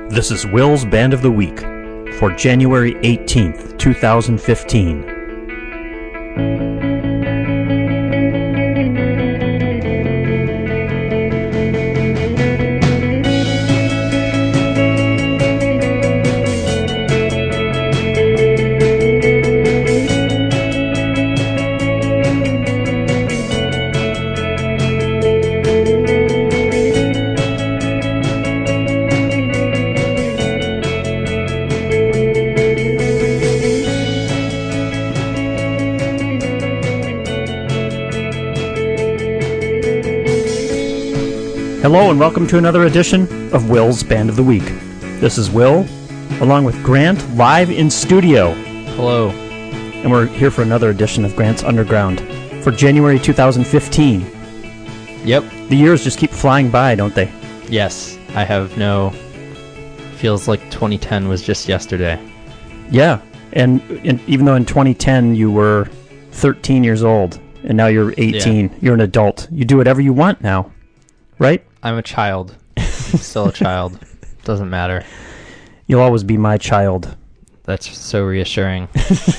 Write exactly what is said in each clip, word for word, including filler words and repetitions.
This is Will's Band of the Week for January eighteenth, two thousand fifteen. Hello and welcome to another edition of Will's Band of the Week. This is Will, along with Grant, live in studio. Hello. And we're here for another edition of Grant's Underground for January two thousand fifteen. Yep. The years just keep flying by, don't they? Yes, I have no... Feels like twenty ten was just yesterday. Yeah, and, and even though in twenty ten you were thirteen years old, and now you're eighteen, yeah. You're an adult. You do whatever you want now, right? I'm a child. I'm still a child. Doesn't matter. You'll always be my child. That's so reassuring.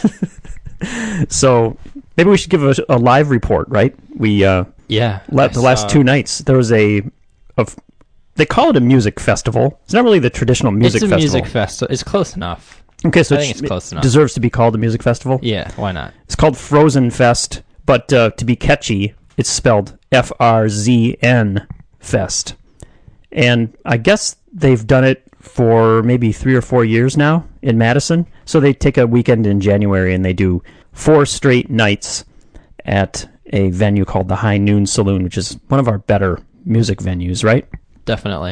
So maybe we should give a, a live report, right? We uh, yeah. Le- the last two nights there was a, a, they call it a music festival. It's not really the traditional music festival. It's a festival. music festival. It's close enough. Okay, so I think it's close it enough. Deserves to be called a music festival. Yeah, why not? It's called Frozen Fest, but uh, to be catchy, it's spelled F R Z N Fest. And I guess they've done it for maybe three or four years now in Madison. So they take a weekend in January and they do four straight nights at a venue called the High Noon Saloon, which is one of our better music venues, right? Definitely.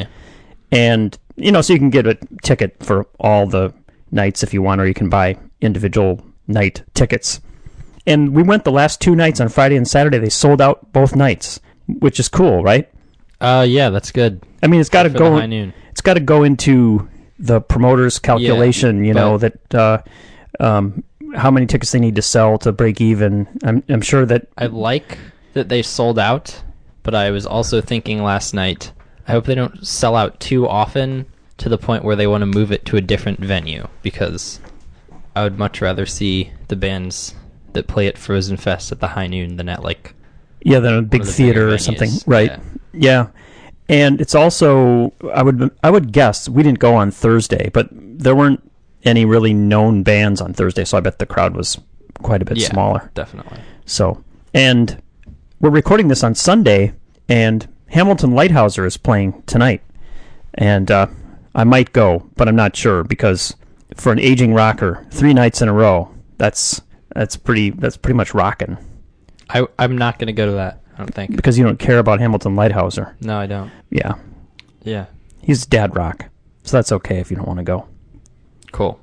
And, you know, so you can get a ticket for all the nights if you want, or you can buy individual night tickets. And we went the last two nights on Friday and Saturday. They sold out both nights, which is cool, right? Uh, yeah, that's good. I mean, it's got to go. High noon. It's got to go into the promoter's calculation. Yeah, you know that uh, um, how many tickets they need to sell to break even. I'm I'm sure that I like that they sold out, but I was also thinking last night, I hope they don't sell out too often to the point where they want to move it to a different venue, because I would much rather see the bands that play at Frozen Fest at the High Noon than at like yeah, than a big theater or something, right? Yeah. yeah. And it's also, I would I would guess, we didn't go on Thursday, but there weren't any really known bands on Thursday, so I bet the crowd was quite a bit yeah, smaller. Definitely. So, and we're recording this on Sunday, and Hamilton Lighthouser is playing tonight. And uh, I might go, but I'm not sure, because for an aging rocker, three nights in a row, that's that's pretty that's pretty much rocking. I, I'm not going to go to that, I don't think. Because you don't care about Hamilton Lighthouser. No, I don't. Yeah. Yeah. He's dad rock. So that's okay if you don't want to go. Cool.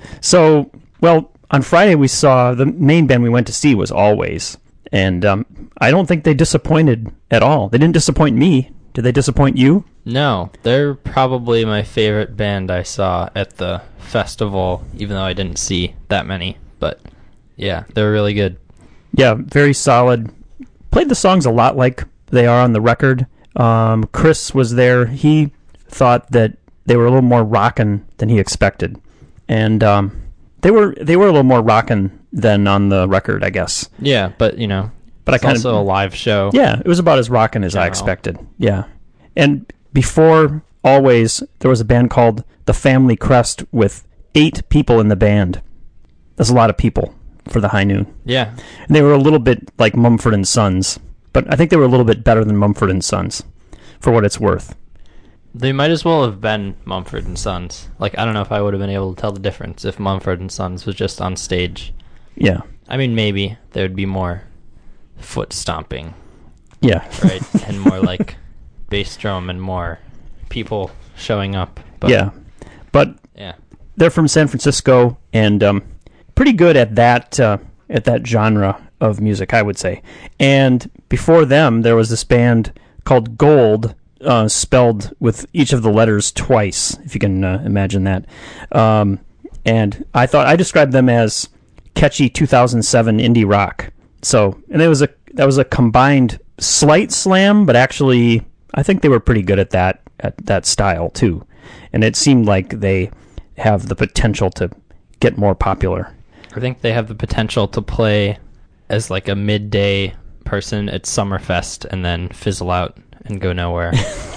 So, well, on Friday we saw, the main band we went to see was Always. And um, I don't think they disappointed at all. They didn't disappoint me. Did they disappoint you? No. They're probably my favorite band I saw at the festival, even though I didn't see that many. But, yeah, they're really good. Yeah, very solid. Played the songs a lot like they are on the record. Um, Chris was there. He thought that they were a little more rockin' than he expected, and um, they were they were a little more rockin' than on the record, I guess. Yeah, but you know, but it's I kind also of a live show. Yeah, it was about as rockin' as General. I expected. Yeah, and before Always, there was a band called The Family Crest with eight people in the band. That's a lot of people for the High Noon. Yeah. And they were a little bit like Mumford and Sons, but I think they were a little bit better than Mumford and Sons, for what it's worth. They might as well have been Mumford and Sons. Like, I don't know if I would have been able to tell the difference if Mumford and Sons was just on stage. Yeah. I mean, maybe there would be more foot stomping. Yeah. Right? And more like bass drum and more people showing up. But, yeah. But yeah. They're from San Francisco, and um, pretty good at that uh, at that genre of music, I would say. And before them, there was this band called Gold, uh, spelled with each of the letters twice, if you can uh, imagine that. Um, and I thought I described them as catchy two thousand seven indie rock. So, and it was a that was a combined slight slam, but actually, I think they were pretty good at that at that style too. and it seemed like they have the potential to get more popular. I think they have the potential to play as like a midday person at Summerfest and then fizzle out and go nowhere.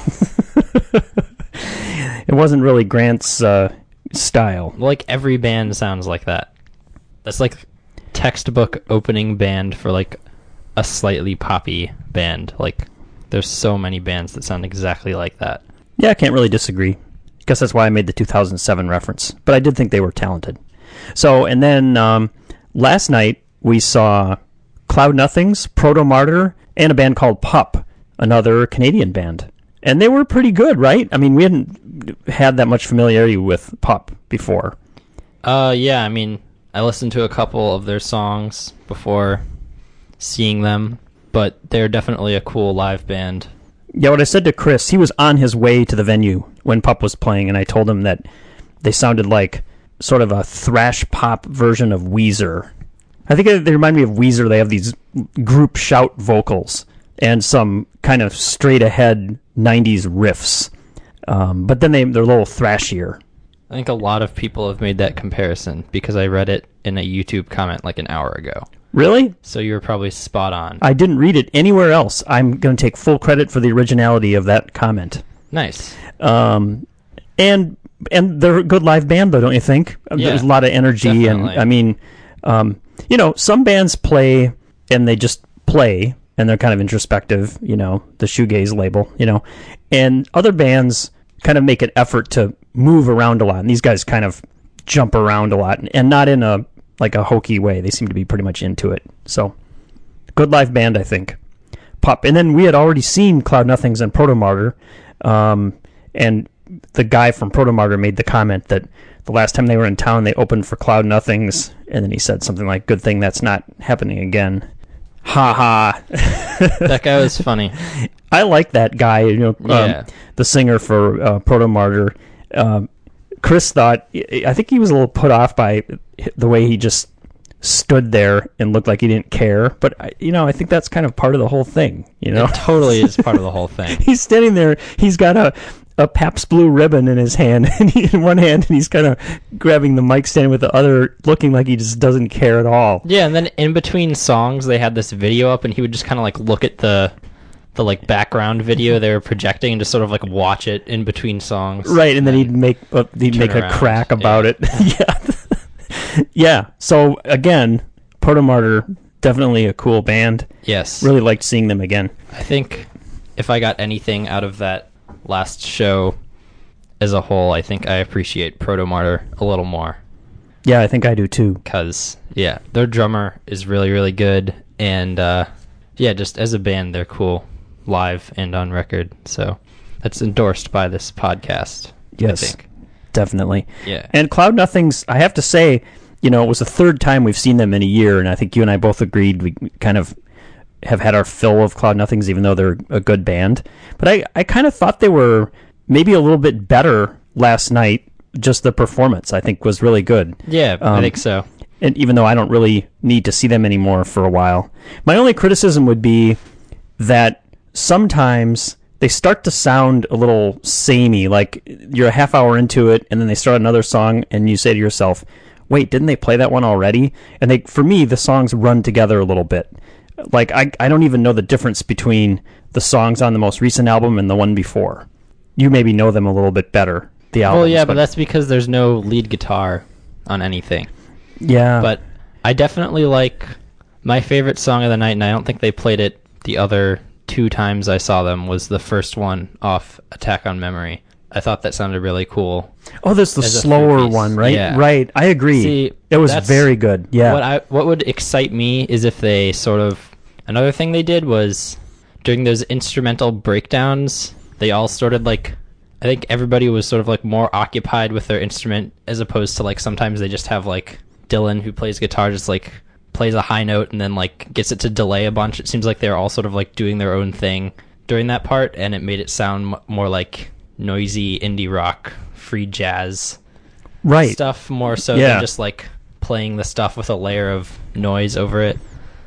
It wasn't really Grant's uh, style. Like every band sounds like that. That's like textbook opening band for like a slightly poppy band. Like there's so many bands that sound exactly like that. Yeah, I can't really disagree. Guess that's why I made the two thousand seven reference. But I did think they were talented. So, and then um, last night we saw Cloud Nothings, Proto Martyr, and a band called Pup, another Canadian band. And they were pretty good, right? I mean, we hadn't had that much familiarity with Pup before. Uh, yeah, I mean, I listened to a couple of their songs before seeing them, but they're definitely a cool live band. Yeah, what I said to Chris, he was on his way to the venue when Pup was playing, and I told him that they sounded like sort of a thrash pop version of Weezer. I think they remind me of Weezer. They have these group shout vocals and some kind of straight-ahead nineties riffs. Um, but then they, they're a little thrashier. I think a lot of people have made that comparison because I read it in a YouTube comment like an hour ago. Really? So you were probably spot on. I didn't read it anywhere else. I'm going to take full credit for the originality of that comment. Nice. Um, and and they're a good live band, though, don't you think? Yeah, There's a lot of energy. definitely. And I mean, um, you know, some bands play and they just play and they're kind of introspective, you know, the shoegaze label, you know, and other bands kind of make an effort to move around a lot. And these guys kind of jump around a lot, and, and not in a like a hokey way. They seem to be pretty much into it. So good live band, I think. Pup. And then we had already seen Cloud Nothings and Proto Martyr. Um, and the guy from Proto Martyr made the comment that the last time they were in town, they opened for Cloud Nothings. And then he said something like, good thing that's not happening again. Ha ha. That guy was funny. I like that guy, you know, um, Yeah. the singer for uh, Proto Martyr. Um, Chris thought, I think he was a little put off by the way he just stood there and looked like he didn't care. But, I- you know, I think that's kind of part of the whole thing, you know? It totally is part of the whole thing. He's standing there, he's got a, a Pabst Blue ribbon in his hand, and he, in one hand, and he's kind of grabbing the mic stand with the other, looking like he just doesn't care at all. Yeah, and then in between songs, they had this video up, and he would just kind of like look at the the like background video they were projecting and just sort of like watch it in between songs. Right, and then he'd make uh, he'd turn make a around. crack about Yeah. it. Yeah, yeah. So again, Proto Martyr, definitely a cool band. Yes. Really liked seeing them again. I think if I got anything out of that last show as a whole, I think I appreciate Proto Martyr a little more. Yeah, I think I do too. Because, yeah, their drummer is really, really good. And, uh, yeah, just as a band, they're cool, live and on record. So that's endorsed by this podcast, Yes, I think. definitely. Yeah. And Cloud Nothings, I have to say, you know, it was the third time we've seen them in a year, and I think you and I both agreed we kind of have had our fill of Cloud Nothings, even though they're a good band. But I, I kind of thought they were maybe a little bit better last night. Just the performance, I think, was really good. Yeah, I Um, think so. And even though I don't really need to see them anymore for a while. My only criticism would be that sometimes they start to sound a little samey, like you're a half hour into it and then they start another song and you say to yourself, wait, didn't they play that one already? And they, for me, the songs run together a little bit. Like, I, I don't even know the difference between the songs on the most recent album and the one before. You maybe know them a little bit better, the albums. Well, yeah, but that's because there's no lead guitar on anything. yeah. But I definitely like my favorite song of the night, and I don't think they played it the other two times I saw them, was the first one off Attack on Memory. I thought that sounded really cool. Oh, there's the as a slower three-piece. one, right? Yeah. Right. I agree. See, it was that's very good. Yeah. What I what would excite me is if they sort of another thing they did was during those instrumental breakdowns, they all started like I think everybody was sort of like more occupied with their instrument as opposed to like sometimes they just have like Dylan who plays guitar just like plays a high note and then like gets it to delay a bunch. It seems like they're all sort of like doing their own thing during that part, and it made it sound m- more like noisy indie rock, free jazz right. stuff more so Yeah. than just like playing the stuff with a layer of noise over it.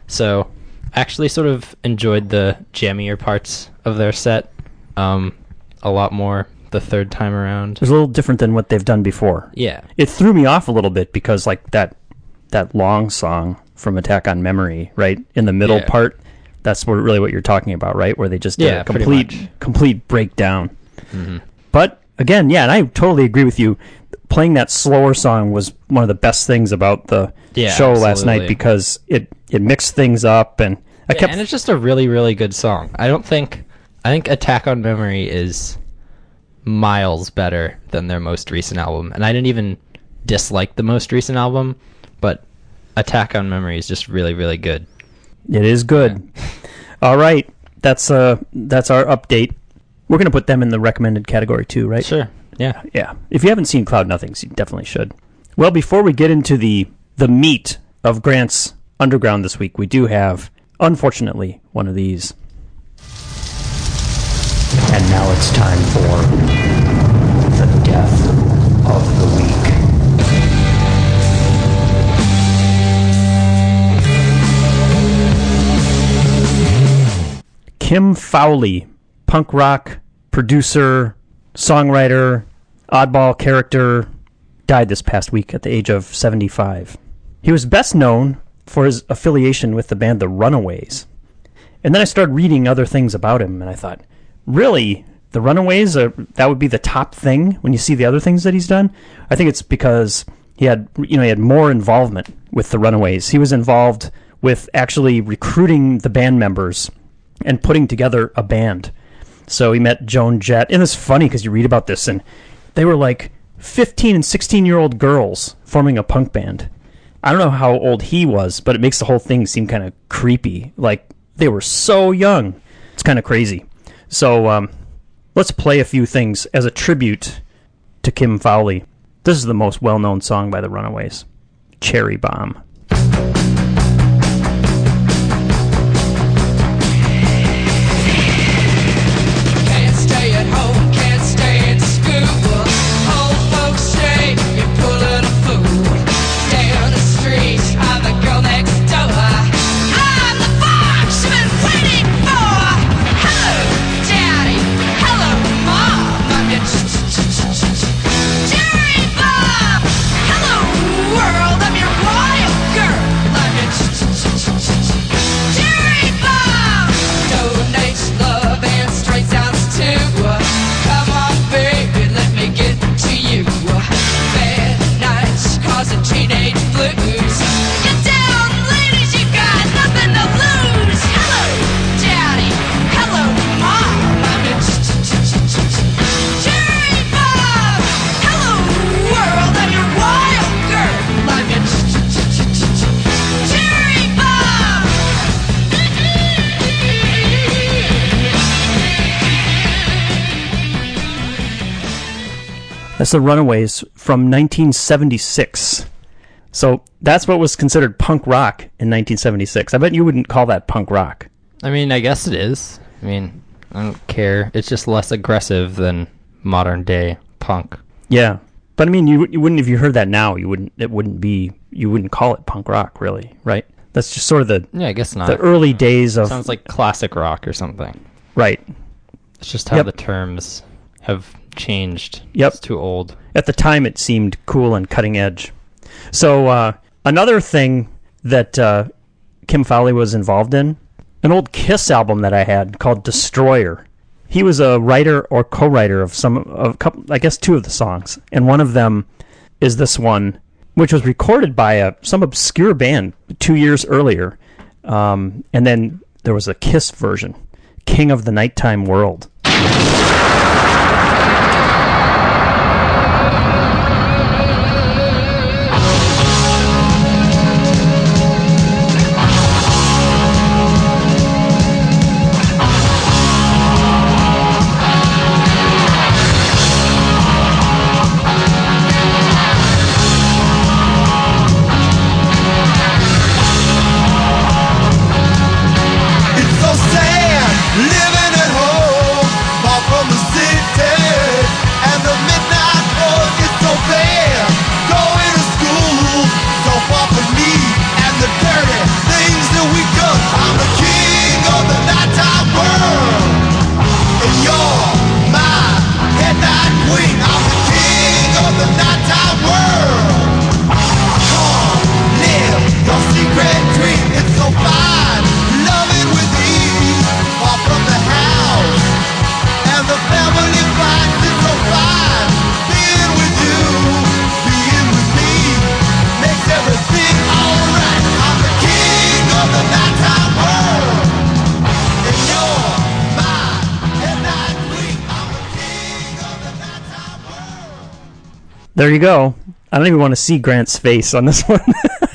So I actually sort of enjoyed the jammier parts of their set um, a lot more the third time around. It was a little different than what they've done before. Yeah. It threw me off a little bit because like that that long song from Attack on Memory, right? In the middle Yeah. part, that's what, really what you're talking about, right? Where they just did Yeah, a pretty complete much. complete breakdown. Mm-hmm. But again, yeah, and I totally agree with you. Playing that slower song was one of the best things about the Yeah, show last absolutely. night because it, it mixed things up, and I Yeah, kept and it's just a really, really good song. I don't think I think Attack on Memory is miles better than their most recent album, and I didn't even dislike the most recent album, but Attack on Memory is just really, really good. it is good. All right, that's uh that's our update. We're gonna put them in the recommended category too, right? Sure. Yeah. Yeah. If you haven't seen Cloud Nothings, you definitely should. Well, before we get into the the meat of Grant's Underground this week, we do have, unfortunately, one of these. And now it's time for the death of the week. Kim Fowley, punk rock producer, songwriter, oddball character, died this past week at the age of seventy-five. He was best known for his affiliation with the band The Runaways. And then I started reading other things about him, and I thought, really, The Runaways, are, that would be the top thing when you see the other things that he's done? I think it's because he had, you know, he had more involvement with The Runaways. He was involved with actually recruiting the band members and putting together a band. So he met Joan Jett. And it's funny because you read about this, and they were like fifteen and sixteen-year-old girls forming a punk band. I don't know how old he was, but it makes the whole thing seem kind of creepy. Like, they were so young. It's kind of crazy. So um, let's play a few things as a tribute to Kim Fowley. This is the most well-known song by the Runaways, Cherry Bomb. Can't stay at home, can't stay in school. Old folks say you're pulling a fool. Stay on the street, I'm the girl next door. I'm the fox you've been waiting for. Hello, Daddy. Hello, Mom. I'm your cherry bomb. Hello, world. I'm your wild girl. I'm your cherry bomb. Donate love and straight sounds too. Come on, baby, let me get to you. Bad nights causing teenage blues. Get down, ladies, you got nothing to lose. Hello, Daddy. Hello, Mom. I'm your cherry bomb. Hello, world. I'm your wild girl. I'm your cherry bomb. That's the Runaways from nineteen seventy-six. So that's what was considered punk rock in nineteen seventy-six. I bet you wouldn't call that punk rock. I mean, I guess it is. I mean, I don't care. It's just less aggressive than modern day punk. Yeah. But I mean, you, you wouldn't, if you heard that now, you wouldn't, it wouldn't be, you wouldn't call it punk rock, really, right? That's just sort of the, Yeah, I guess not. the early days of, Sounds like classic rock or something. right. It's just how Yep. the terms have changed. Yep. It's too old. At the time, it seemed cool and cutting edge. So uh, another thing that uh, Kim Fowley was involved in, an old Kiss album that I had called Destroyer. He was a writer or co-writer of some, of a couple, I guess two of the songs, and one of them is this one, which was recorded by a, some obscure band two years earlier, um, and then there was a Kiss version, King of the Nighttime World. It's so sad living at home, far from There you go. I don't even want to see Grant's face on this one.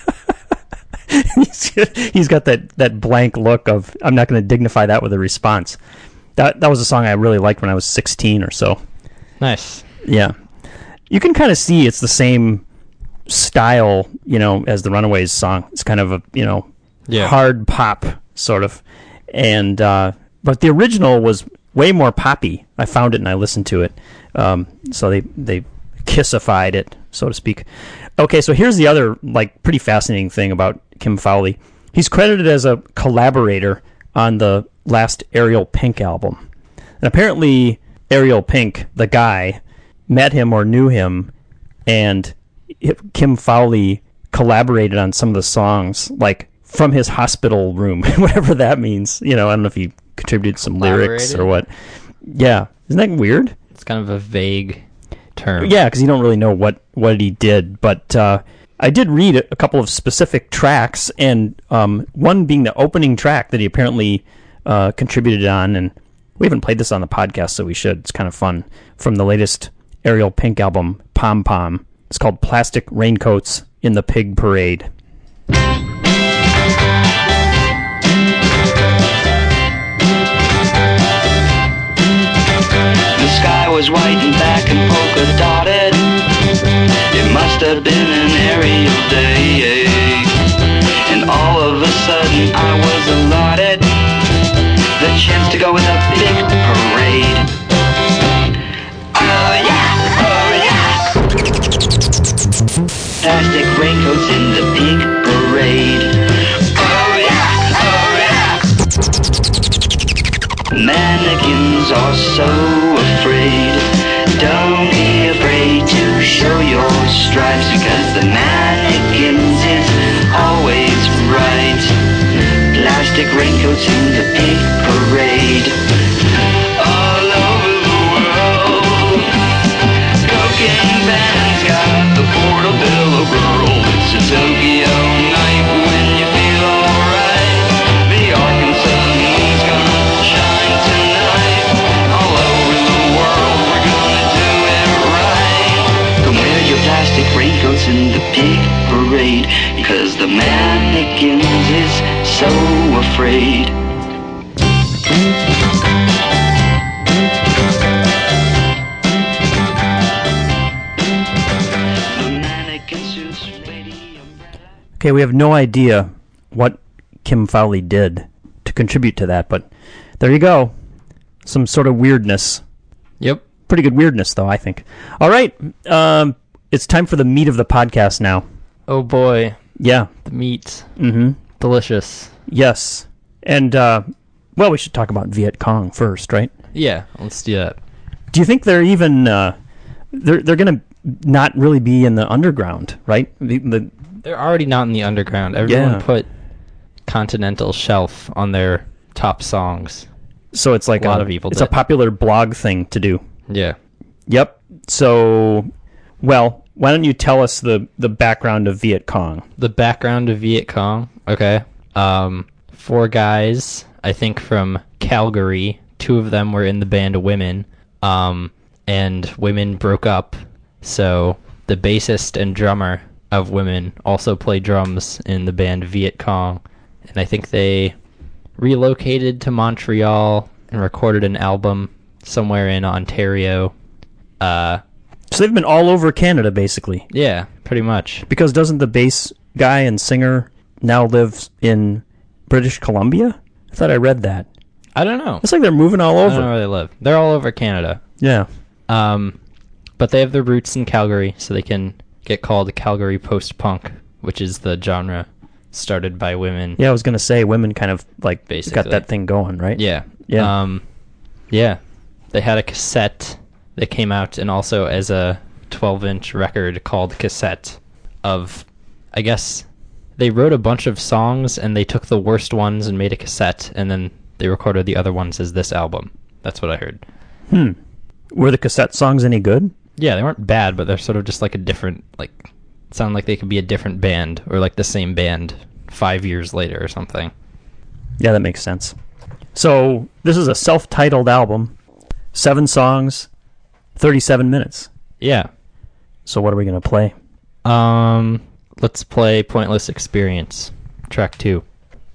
he's, he's got that, that blank look of, I'm not going to dignify that with a response. That that was a song I really liked when I was sixteen or so. Nice. Yeah. You can kind of see it's the same style, you know, as the Runaways song. It's kind of a, you know, Yeah. hard pop sort of. And uh, but the original was way more poppy. I found it and I listened to it. Um, so they they kissified it, so to speak. Okay, so here's the other like pretty fascinating thing about Kim Fowley. He's credited as a collaborator on the last Ariel Pink album. And apparently Ariel Pink, the guy, met him or knew him, and Kim Fowley collaborated on some of the songs, like from his hospital room, whatever that means. You know, I don't know if he contributed some lyrics or what. Yeah. Isn't that weird? It's kind of a vague term. Yeah, because you don't really know what, what he did. But uh, I did read a couple of specific tracks, and um, one being the opening track that he apparently uh, contributed on. And we haven't played this on the podcast, so we should. It's kind of fun. From the latest Ariel Pink album, Pom Pom. It's called Plastic Raincoats in the Pig Parade. The sky was white and black and polka dotted. It must have been an aerial day. And all of a sudden I was allotted the chance to go with a big parade. Oh yeah, oh yeah. Plastic raincoats in the big parade. Oh yeah, oh yeah. Mannequins are so afraid. Don't be afraid to show your stripes, because the mannequins is always right. Plastic raincoats in the big parade. All over the world, cocaine bands got the portobello girl. It's a Tokyo night when you feel alright. The Arkansas moon's gonna shine tonight. All over the world, we're gonna do it right. Come wear your plastic raincoats in the big parade, because the mannequins is so afraid. The mannequin suits lady umbrella. Okay, we have no idea what Kim Fowley did to contribute to that, but there you go. Some sort of weirdness. Yep. Pretty good weirdness, though, I think. All right, um, it's time for the meat of the podcast now. Oh boy, Yeah. the meat. Mm-hmm. Delicious. Yes. And, uh, well, we should talk about Viet Cong first, right? Yeah, let's do that. Do you think they're even, uh, they're, they're going to not really be in the underground, right? The, the They're already not in the underground. Everyone Yeah. put Continental Shelf on their top songs. So it's like A lot of people it's did. a popular blog thing to do. Yeah. Yep. So, well, why don't you tell us the, the background of Viet Cong? The background of Viet Cong. Okay. Um, four guys, I think from Calgary. Two of them were in the band Women. Um, and Women broke up. So the bassist and drummer of Women also play drums in the band Viet Cong. And I think they relocated to Montreal and recorded an album somewhere in Ontario. Uh, So they've been all over Canada, basically. yeah, pretty much. Because doesn't the bass guy and singer now live in British Columbia? I thought I read that. I don't know. It's like they're moving all I don't know over. where they live. They're all over Canada. Yeah. Um, but they have their roots in Calgary, so they can get called Calgary post-punk, which is the genre started by Women. Yeah, I was going to say women kind of like Basically. got that thing going, right? Yeah. Yeah. Um, yeah. They had a cassette that came out, and also as a twelve-inch record called Cassette of, I guess, they wrote a bunch of songs, and they took the worst ones and made a cassette, and then they recorded the other ones as this album. That's what I heard. Hmm. Were the cassette songs any good? Yeah, they weren't bad, but they're sort of just like a different, like, sound like they could be a different band, or like the same band five years later or something. Yeah, that makes sense. So this is a self-titled album, seven songs, thirty-seven minutes. Yeah. So what are we going to play? Um, let's play Pointless Experience, track two.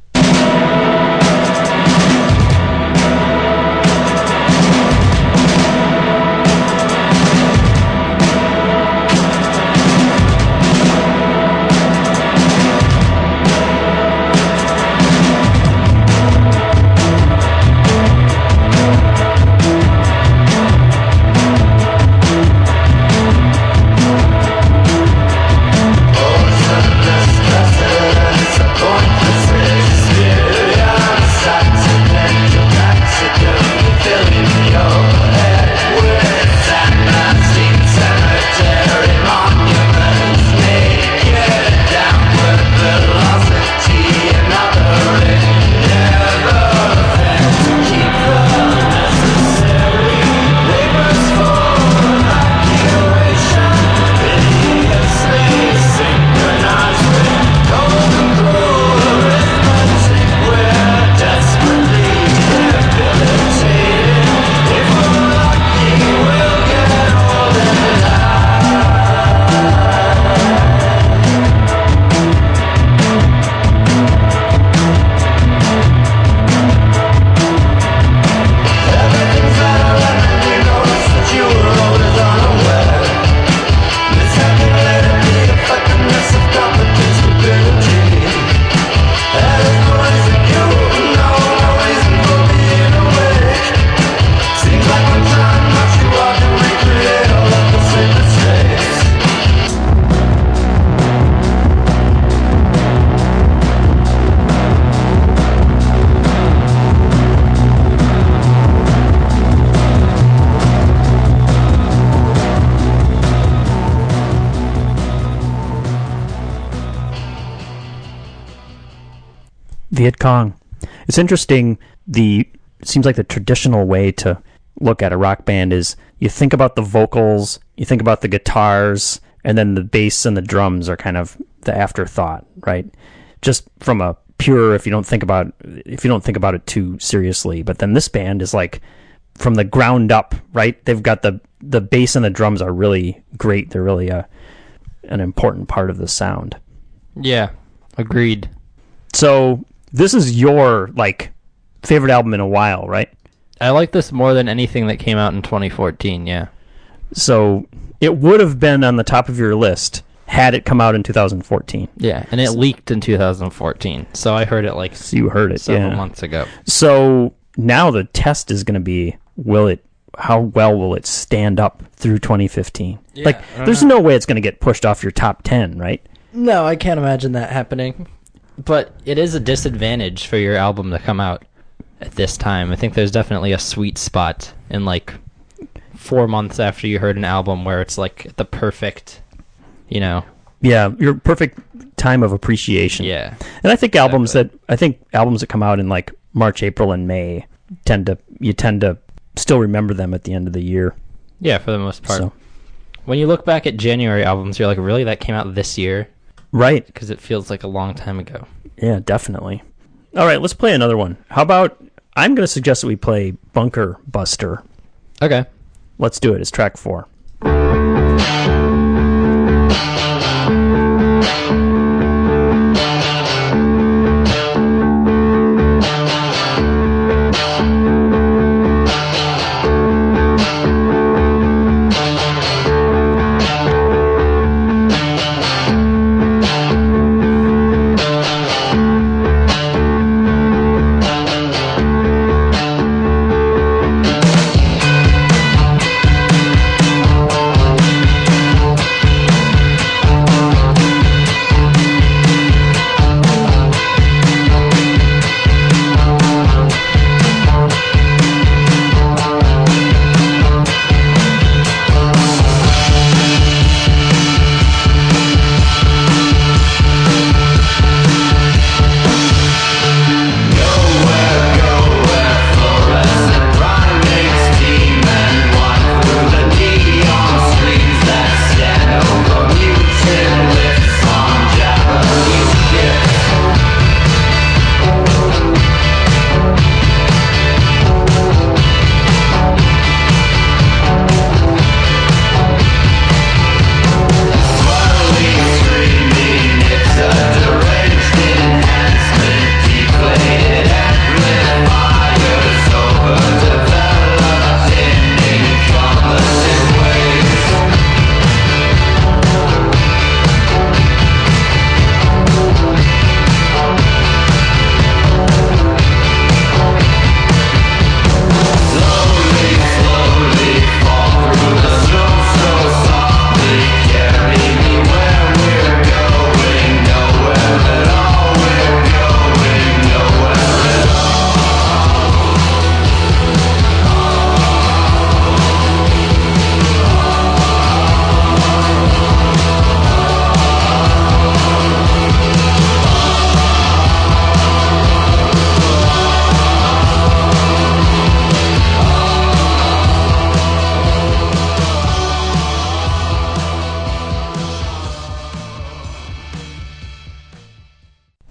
Viet Cong. It's interesting. The it seems like the traditional way to look at a rock band is you think about the vocals, you think about the guitars, and then the bass and the drums are kind of the afterthought, right? Just from a pure, if you don't think about if you don't think about it too seriously. But then this band is like from the ground up, right? They've got the the bass and the drums are really great. They're really a an important part of the sound. Yeah, agreed. So this is your like favorite album in a while, right? I like this more than anything that came out in twenty fourteen, yeah. So it would have been on the top of your list had it come out in two thousand fourteen. Yeah, and it leaked in two thousand fourteen, so I heard it like So you heard it, several yeah. months ago. So now the test is going to be, will it, how well will it stand up through twenty fifteen? Yeah, like, I don't there's know. no way it's going to get pushed off your top ten, right? No, I can't imagine that happening. But it is a disadvantage for your album to come out at this time. I think there's definitely a sweet spot in like four months after you heard an album where it's like the perfect, you know. Yeah, your perfect time of appreciation. Yeah. And I think albums that I think albums that come out in like March, April, and May tend to you tend to still remember them at the end of the year. Yeah, for the most part. So, When you look back at January albums, you're like, really, that came out this year? right. Because it feels like a long time ago. Yeah, definitely. All right, let's play another one. How about I'm going to suggest that we play Bunker Buster. Okay. Let's do it. It's track four. Thank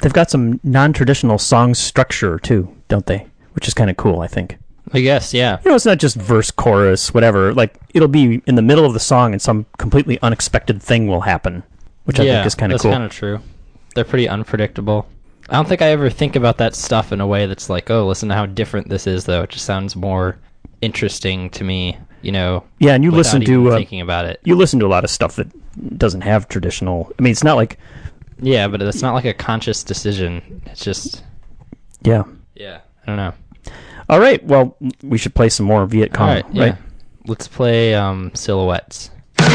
They've got some non-traditional song structure too, don't they? Which is kind of cool, I think. I guess, yeah. You know, it's not just verse, chorus, whatever. Like, it'll be in the middle of the song and some completely unexpected thing will happen, which I yeah, think is kind of that's cool. kind of true. They're pretty unpredictable. I don't think I ever think about that stuff in a way that's like, oh, listen to how different this is, though. It just sounds more interesting to me, you know. Yeah, and you without listen even to... Uh, thinking about it. You listen to a lot of stuff that doesn't have traditional... I mean, it's not like... Yeah, but it's not like a conscious decision. It's just... Yeah. Yeah, I don't know. All right, well, we should play some more Viet Cong, All right, yeah. right? Let's play um, Silhouettes.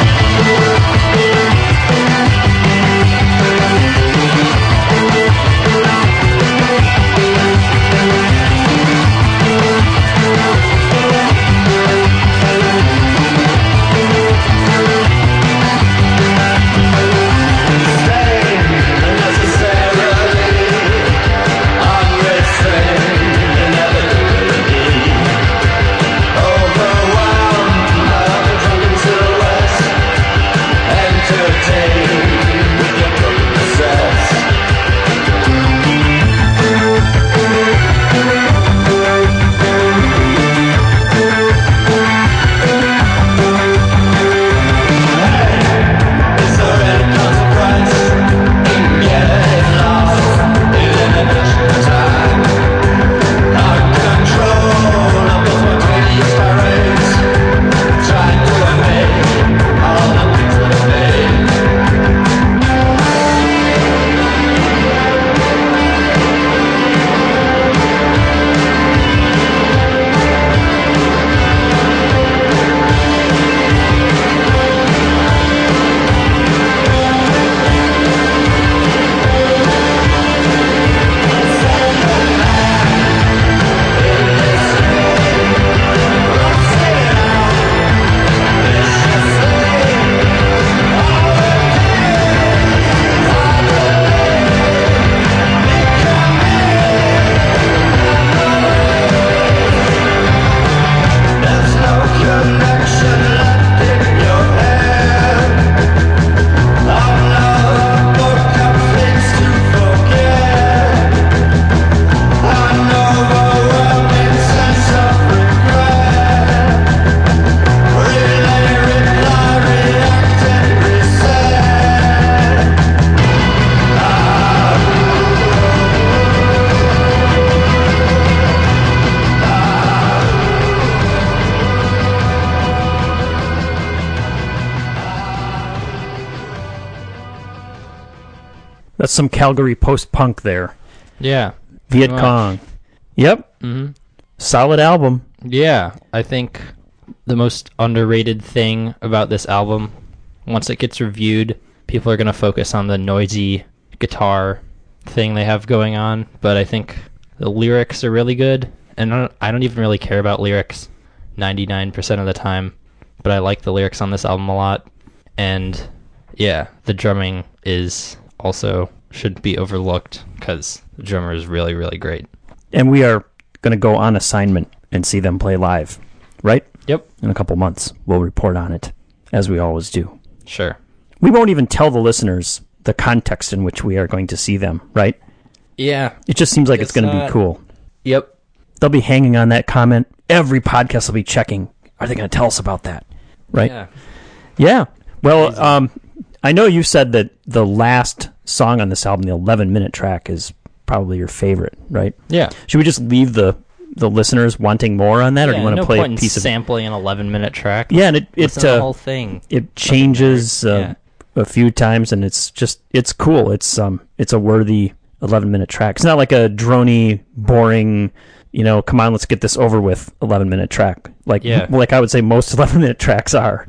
That's some Calgary post-punk there. Yeah. Viet pretty much. Cong. Yep. Mm-hmm. Solid album. Yeah, I think the most underrated thing about this album, once it gets reviewed, people are going to focus on the noisy guitar thing they have going on, but I think the lyrics are really good, and I don't, I don't even really care about lyrics ninety-nine percent of the time, but I like the lyrics on this album a lot, and yeah, the drumming is also should be overlooked because the drummer is really, really great. And we are going to go on assignment and see them play live, right? Yep. In a couple months. We'll report on it, as we always do. Sure. We won't even tell the listeners the context in which we are going to see them, right? Yeah. It just seems like it's, It's going to not- be cool. Yep. They'll be hanging on that comment. Every podcast will be checking. Are they going to tell us about that? Right? Yeah. Yeah. Well, um, I know you said that the last song on this album, the eleven-minute track, is probably your favorite, right? Yeah. Should we just leave the, the listeners wanting more on that, or do you want to no play point a piece in of sampling an eleven-minute track. Yeah, and it it Listen to the uh, whole thing. it changes uh, a few times, and it's just it's cool. It's um it's a worthy eleven-minute track. It's not like a droney, boring, you know, come on, let's get this over with eleven-minute track. Like Yeah. like I would say most eleven-minute tracks are.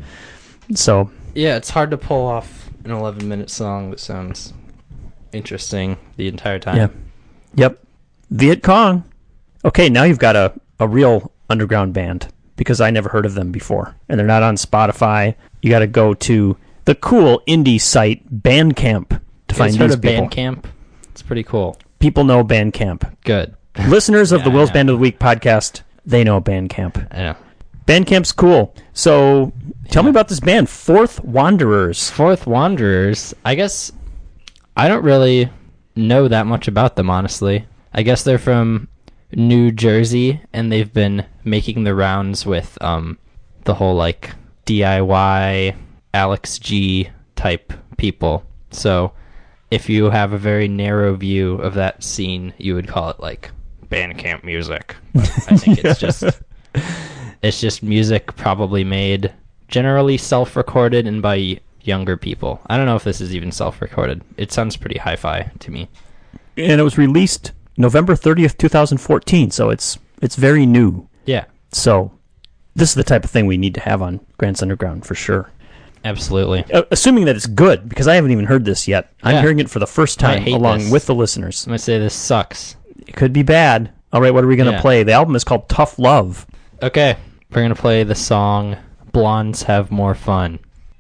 So Yeah, it's hard to pull off an eleven-minute song that sounds interesting the entire time. yeah, yep. Viet Cong. Okay, now you've got a a real underground band because I never heard of them before, and they're not on Spotify. You got to go to the cool indie site Bandcamp to You find guys heard these of people. Bandcamp? It's pretty cool. People know Bandcamp. Good. Listeners of the Yeah, Will's yeah. Band of the Week podcast, they know Bandcamp. I know. Bandcamp's cool. So tell me Yeah. about this band, Fourth Wanderers. Fourth Wanderers, I guess I don't really know that much about them, honestly. I guess they're from New Jersey, and they've been making the rounds with um, the whole, like, D I Y, Alex G type people. So if you have a very narrow view of that scene, you would call it, like, Bandcamp music. But I think it's just it's just music probably made generally self-recorded and by younger people. I don't know if this is even self-recorded. It sounds pretty hi-fi to me. And it was released November thirtieth, twenty fourteen, so it's it's very new. Yeah, So this is the type of thing we need to have on Grants Underground for sure. absolutely. Uh, assuming that it's good, because I haven't even heard this yet. I'm Yeah. hearing it for the first I time hate along this. with the listeners. I'm going to say this sucks. It could be bad. All right, what are we going to Yeah. play? The album is called Tough Love. Okay, we're going to play the song Blondes Have More Fun.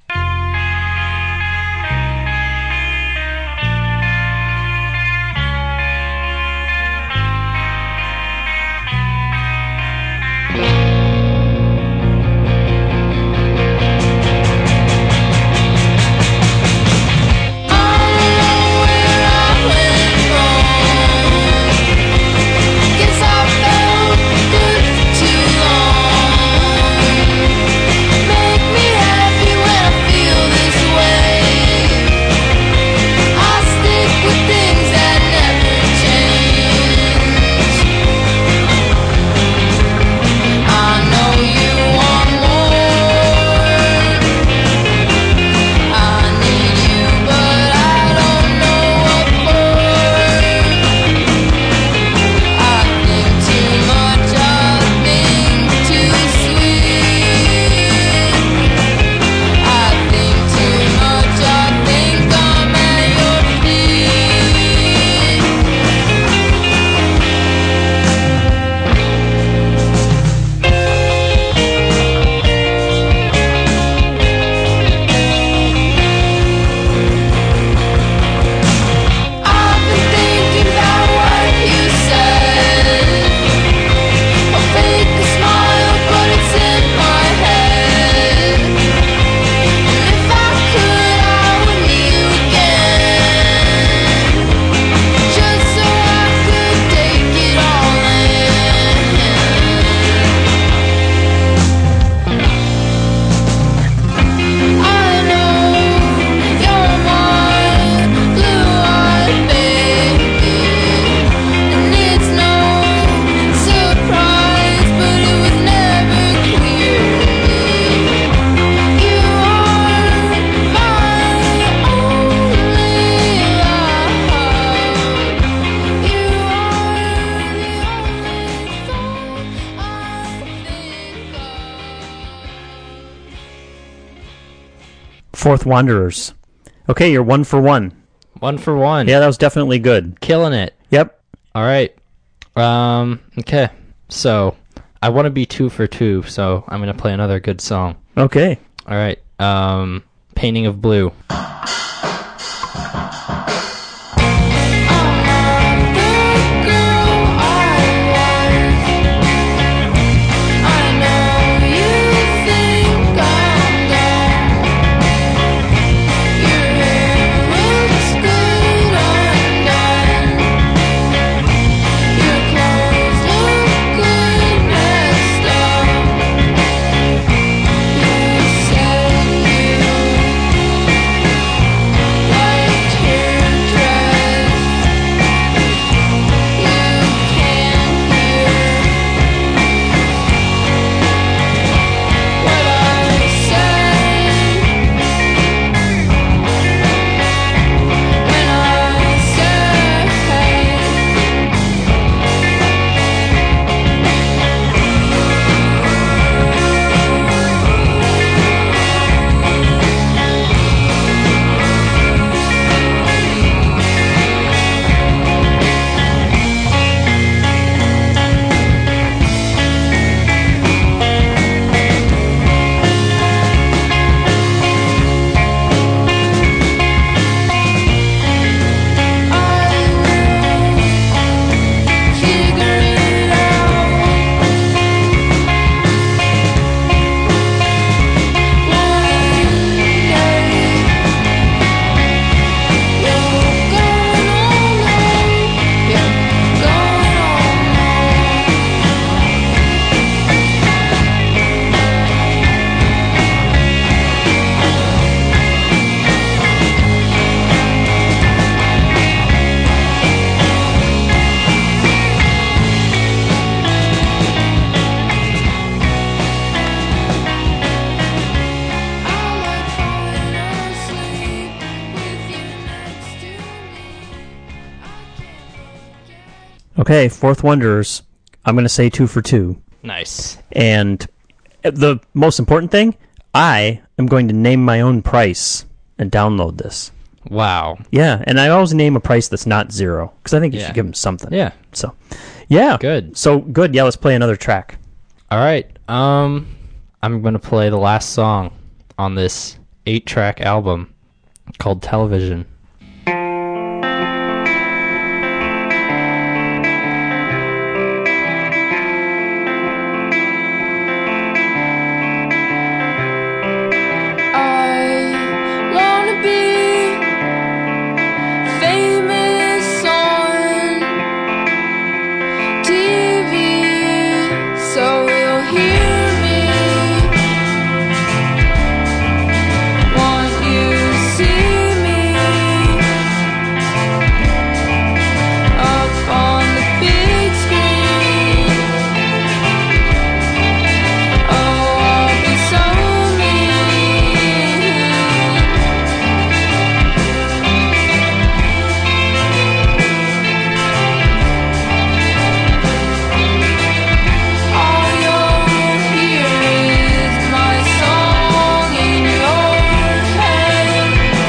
Make me happy when I feel this Fourth Wanderers. Okay, you're one for one. One for one. Yeah, that was definitely good. Killing it. Yep. All right. Um, okay. So, I want to be two for two, so I'm going to play another good song. Okay. All right. Um, Painting of Blue. Said you Okay, Fourth Wonders. I'm going to say two for two. Nice. And the most important thing, I am going to name my own price and download this. Wow. Yeah, and I always name a price that's not zero, because I think you Yeah. should give them something. Yeah. So, yeah. Good. So, good. Yeah, let's play another track. All right. Um, I'm going to play the last song on this eight-track album called Television. I wanna be famous on T V, so you'll hear me. Want you to see me up on the big screen. Oh, I'll be so mean. All you'll hear is my song in your head.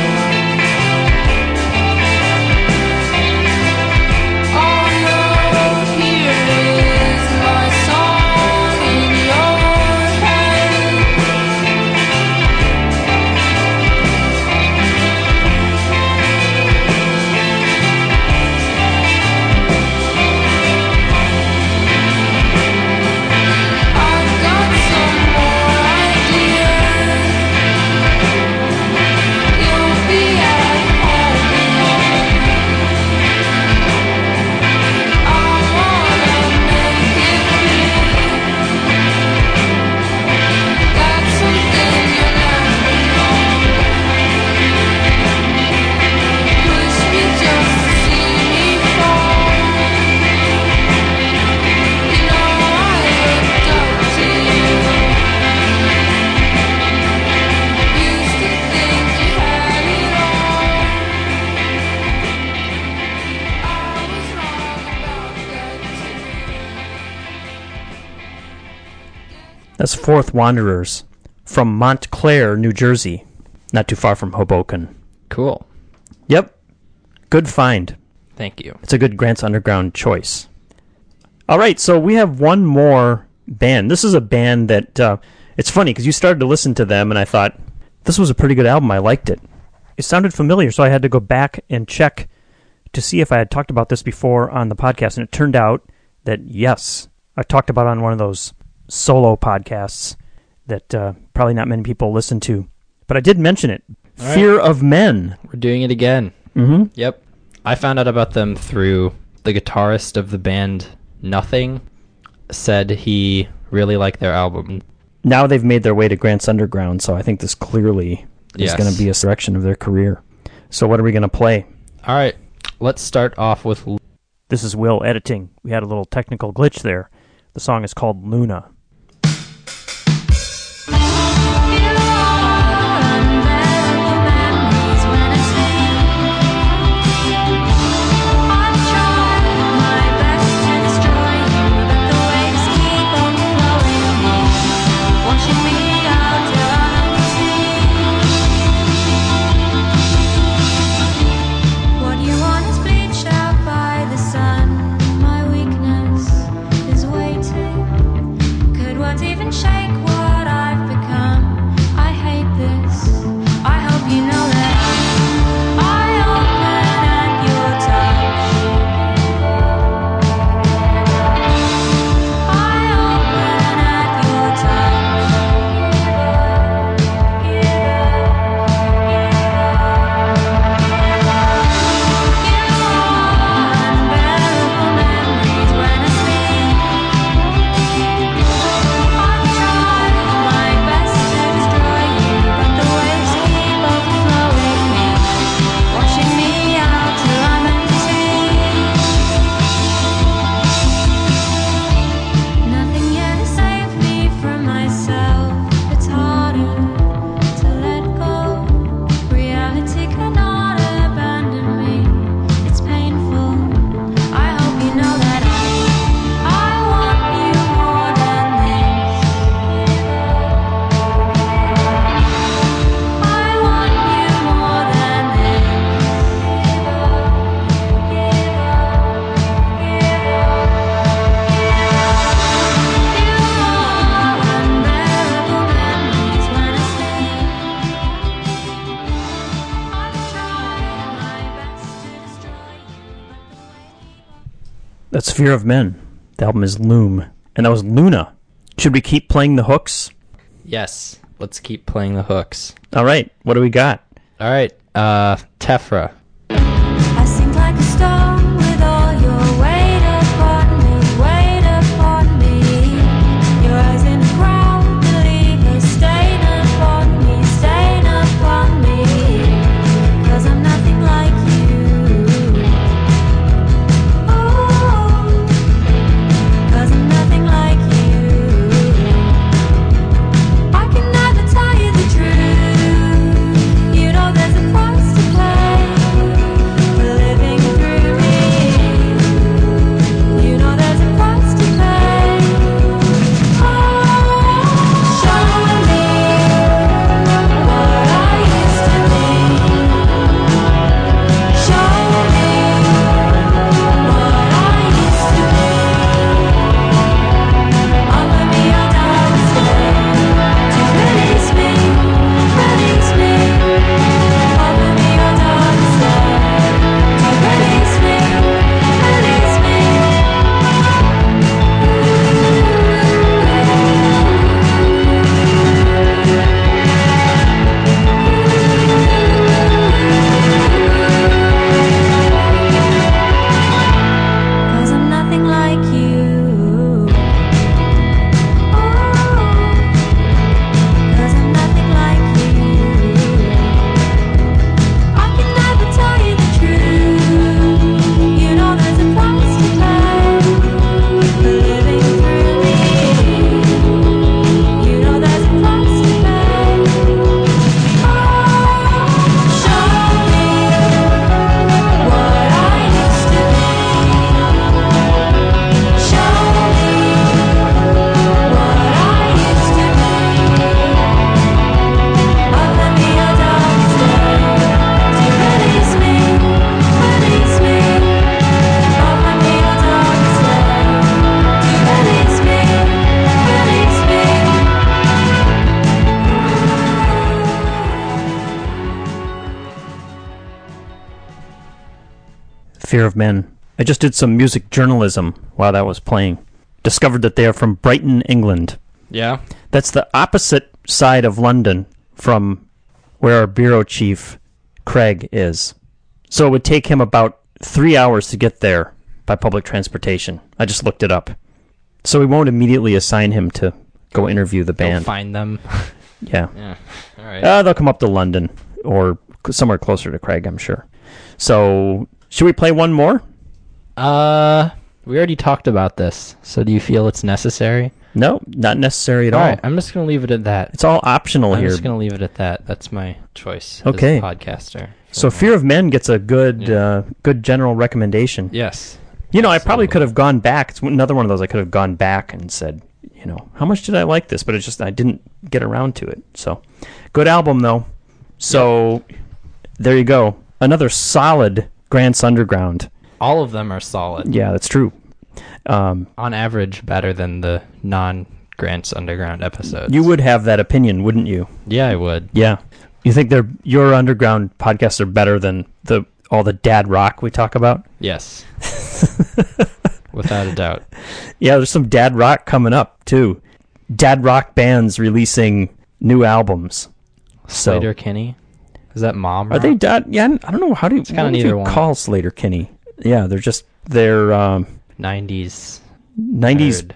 All you'll hear is my song in your head. I've got some more ideas. You'll be at home alone. I wanna make it big. That's something you never know. Push me just to see me fall. You know I looked up to you. Used to think you had it all. I was wrong about that too. That's Fourth Wanderers from Montclair, New Jersey. Not too far from Hoboken. Cool. Yep. Good find. Thank you. It's a good Grant's Underground choice. All right, so we have one more band. This is a band that, uh, it's funny because you started to listen to them and I thought, this was a pretty good album. I liked it. It sounded familiar, so I had to go back and check to see if I had talked about this before on the podcast. And it turned out that, yes, I talked about it on one of those solo podcasts that uh, probably not many people listen to. But I did mention it. All right. Fear of Men. We're doing it again. Mm-hmm. Yep. I found out about them through the guitarist of the band Nothing said he really liked their album. Now they've made their way to Grant's Underground, so I think this clearly is Yes. going to be a direction of their career. So what are we going to play? All right. Let's start off with This is Will editing. We had a little technical glitch there. The song is called Luna. What you want is bleached out by the sun. My weakness is waiting. That's Fear of Men. The album is Loom. And that was Luna. Should we keep playing the hooks? Yes. Let's keep playing the hooks. All right. What do we got? All right. Uh, Tephra. I sink like a stone with all your weight upon me, weight upon me. Your eyes in a crowd, believe a stain upon me, stain upon me. 'Cause I'm nothing like you. Oh, 'cause I'm nothing like you. I can never tell you the truth. You know there's a price to pay for living through me. You know there's a price to pay. Oh, show me what I used to be. Show me what I used to be. Offer me your darkest day to release me, release me. Offer me your darkest day to release me, release me. Cause I'm nothing like you. Oh, cause I'm nothing like you. I can never tell you the truth. You know there's a price to pay for living through me. You know there's a price to pay. Oh, show me what I used to be. Show me what I used to be. Offer me your darkest day to release me, release me. Offer me your darkest day to release me, release me. Fear of Men. I just did some music journalism while that was playing. Discovered that they are from Brighton, England. Yeah. That's the opposite side of London from where our bureau chief, Craig, is. So it would take him about three hours to get there by public transportation. I just looked it up. So we won't immediately assign him to go interview the Go band. find them. Yeah. Yeah. All right. Uh, they'll come up to London or c- somewhere closer to Craig, I'm sure. So, should we play one more? Uh, we already talked about this. So do you feel it's necessary? No, not necessary at All all. right. I'm just gonna leave it at that. It's all optional I'm here. just gonna leave it at that. That's my choice. Okay. As a podcaster. So, Fear of Men gets a good, Yeah. uh, good general recommendation. Yes. You know, I probably Absolutely. could have gone back. It's another one of those I could have gone back and said, you know, how much did I like this? But it's just I didn't get around to it. So, good album though. So, there you go. Another solid Grants Underground. All of them are solid. Yeah, that's true. Um, On average, better than the non Grants Underground episodes. you would have that opinion, wouldn't you? Yeah, I would. Yeah. You think they're your underground podcasts are better than the all the dad rock we talk about? Yes. Without a doubt. Yeah, there's some dad rock coming up too. Dad rock bands releasing new albums. So Slater Kinney. Is that mom? are they dad? Yeah, I don't know how do you, kinda what would neither you one. call Slater Kinney. Yeah, they're just they're um, nineties? nineties.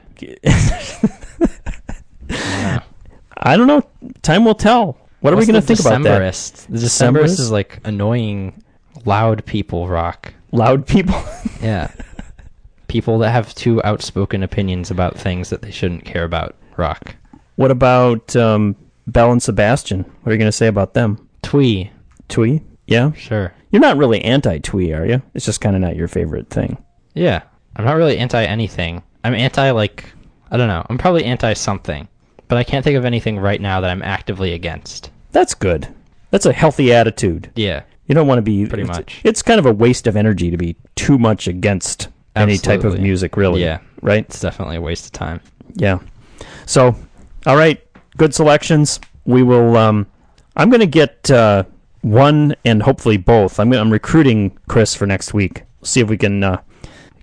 Yeah. I don't know. Time will tell. What are we What's going to the think about that? Decemberists? The Decemberists? Decemberists is like annoying, loud people rock. Loud people. Yeah. People that have too outspoken opinions about things that they shouldn't care about rock. What about um, Belle and Sebastian? What are you going to say about them? Twee. Twee? Yeah. Sure. You're not really anti-Twee, are you? It's just kind of not your favorite thing. Yeah. I'm not really anti anything. I'm anti, like, I don't know. I'm probably anti something. But I can't think of anything right now that I'm actively against. That's good. That's a healthy attitude. Yeah. You don't want to be... Pretty it's, much. It's kind of a waste of energy to be too much against any type of Absolutely. music, really. Yeah. Right? It's definitely a waste of time. Yeah. So, all right. Good selections. We will... Um, I'm going to get uh, one and hopefully both. I'm, I'm recruiting Chris for next week. See if we can uh,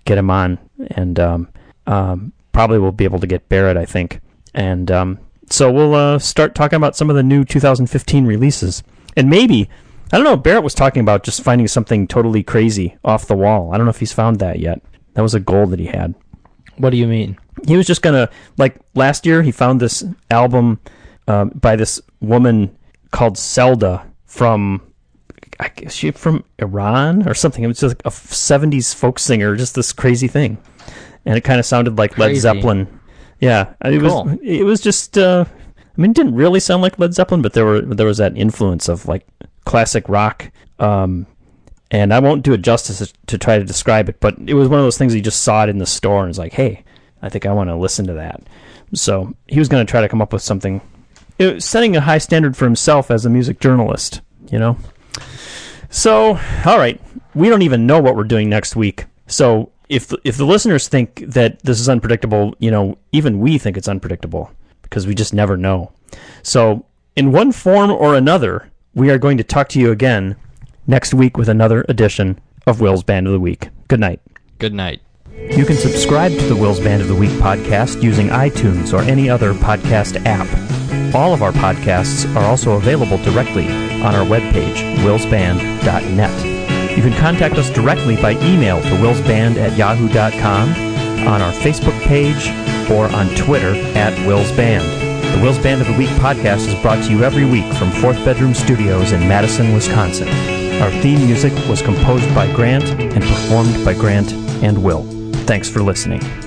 get him on, and um, um, probably we'll be able to get Barrett, I think. And um, so we'll uh, start talking about some of the new two thousand fifteen releases. And maybe, I don't know, Barrett was talking about just finding something totally crazy off the wall. I don't know if he's found that yet. That was a goal that he had. What do you mean? He was just going to, like last year, he found this album uh, by this woman called Zelda from, I guess she from Iran or something. It was just like a seventies folk singer, just this crazy thing. And it kind of sounded like Led Crazy. Zeppelin. Yeah, it Cool. was. It was just. Uh, I mean, it didn't really sound like Led Zeppelin, but there were there was that influence of like classic rock. Um, and I won't do it justice to try to describe it, but it was one of those things you just saw it in the store and was like, hey, I think I want to listen to that. So he was going to try to come up with something, it was setting a high standard for himself as a music journalist, you know. So, all right, we don't even know what we're doing next week. So if the, if the listeners think that this is unpredictable, you know, even we think it's unpredictable because we just never know. So in one form or another, we are going to talk to you again next week with another edition of Will's Band of the Week. Good night. Good night. You can subscribe to the Will's Band of the Week podcast using iTunes or any other podcast app. All of our podcasts are also available directly on our webpage, wills band dot net. You can contact us directly by email to willsband at yahoo dot com, on our Facebook page, or on Twitter at willsband. The Will's Band of the Week podcast is brought to you every week from Fourth Bedroom Studios in Madison, Wisconsin. Our theme music was composed by Grant and performed by Grant and Will. Thanks for listening.